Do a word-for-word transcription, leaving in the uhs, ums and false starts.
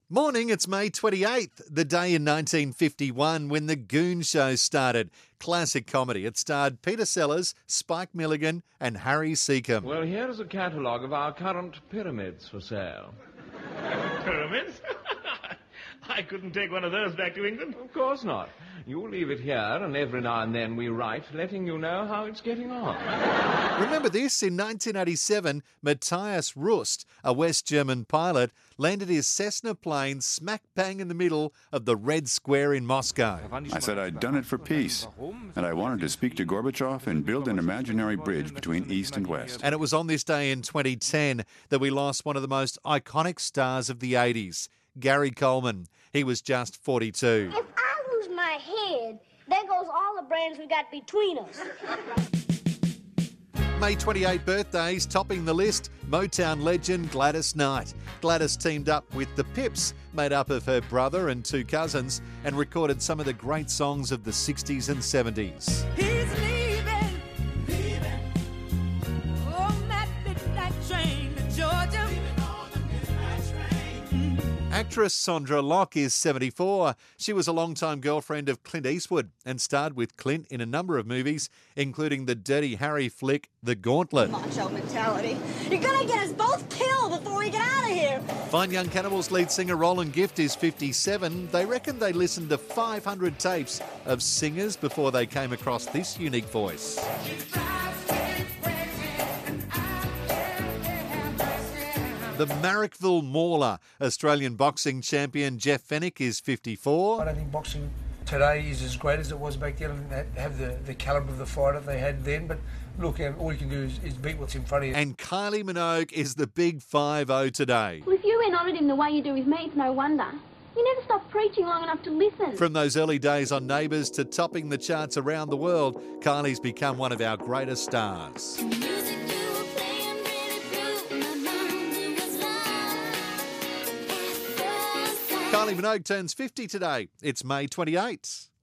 Morning, it's May twenty-eighth, the day in nineteen fifty-one when The Goon Show started. Classic comedy. It starred Peter Sellers, Spike Milligan and Harry Seacombe. Well, here is a catalogue of our current pyramids for sale. Pyramids? I couldn't take one of those back to England. Of course not. You leave it here, and every now and then we write, letting you know how it's getting on. Remember this? In nineteen eighty-seven, Matthias Rust, a West German pilot, landed his Cessna plane smack bang in the middle of the Red Square in Moscow. I said I'd done it for peace, and I wanted to speak to Gorbachev and build an imaginary bridge between East and West. And it was on this day in twenty ten that we lost one of the most iconic stars of the eighties, Gary Coleman. He was just forty-two. If I lose my head, there goes all the brains we got between us. May twenty-eighth birthdays topping the list, Motown legend Gladys Knight. Gladys teamed up with the Pips, made up of her brother and two cousins, and recorded some of the great songs of the sixties and seventies. He's leaving, leaving on that midnight train to Georgia. Actress Sondra Locke is seventy-four. She was a longtime girlfriend of Clint Eastwood and starred with Clint in a number of movies, including the Dirty Harry flick The Gauntlet. Macho mentality. You're gonna get us both killed before we get out of here. Fine Young Cannibals lead singer Roland Gift is fifty-seven. They reckon they listened to five hundred tapes of singers before they came across this unique voice. The Marrickville Mauler, Australian boxing champion Jeff Fennick is fifty-four. I don't think boxing today is as great as it was back then. I don't have the, the calibre of the fighter they had then, but look, all you can do is, is beat what's in front of you. And Kylie Minogue is the big five oh today. Well, if you went on at him the way you do with me, it's no wonder. You never stop preaching long enough to listen. From those early days on Neighbours to topping the charts around the world, Kylie's become one of our greatest stars. Kylie Minogue turns fifty today. It's May twenty-eighth.